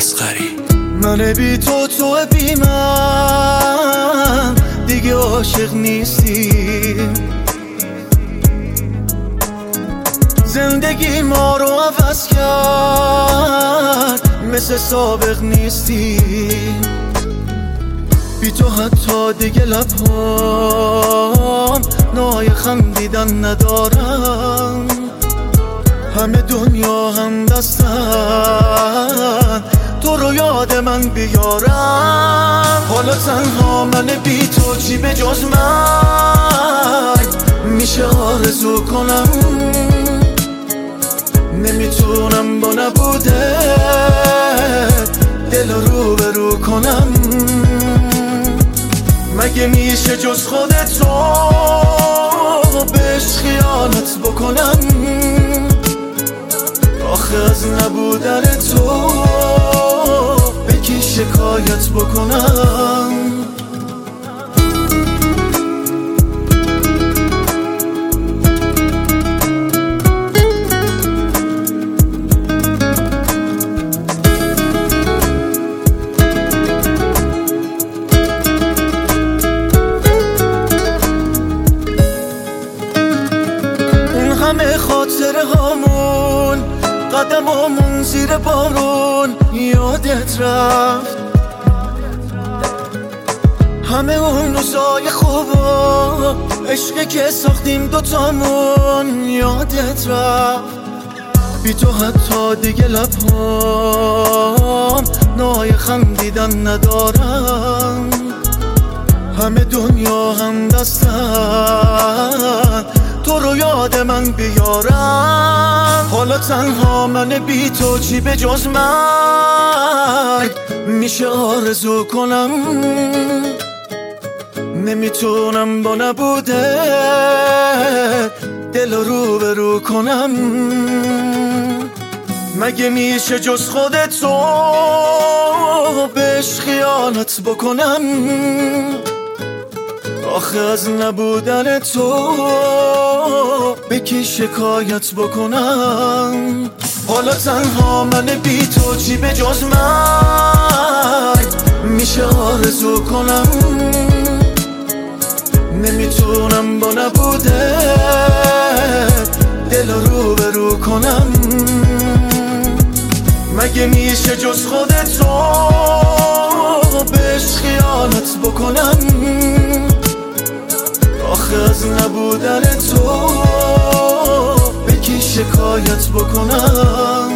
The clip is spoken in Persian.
اصغری. من بی تو بی من دیگه عاشق نیستیم، زندگی ما رو عوض کرد، مثل سابق نیستیم. بی تو حتی دیگه لبهام نای خندیدن ندارم، همه دنیا هم دستن تو رو یاد من بیارم. حالا تنها من بی تو چی به جز من میشه آرزو کنم، نمیتونم با نبوده دل رو برو کنم. مگه میشه جز خودتو بهش خیانت بکنم؟ آخه از نبودن تو به کی شکایت بکنم؟ همه خاطره هامون، قدمامون زیر بارون یادت رفت، همه اون روزای خوبا عشقی که ساختیم دوتامون یادت رفت. بی تو حتی دیگه لبهام نای خندیدن ندارم، همه دنیا هم دستن تو رو یاد من بیارم. حالا تنها من بی تو چی به جز من میشه آرزو کنم؟ نمیتونم با نبوده دل رو برو کنم. مگه میشه جز خودتو بهش خیانت بکنم؟ آخه از نبودن تو به کی شکایت بکنم؟ حالا تنها من بی تو چی به جز من میشه آرزو کنم؟ نمیتونم با نبوده دل رو برو کنم. مگه میشه جز خودتو بهش خیانت بکنم؟ آخه از نبودن تو به کی شکایت بکنم؟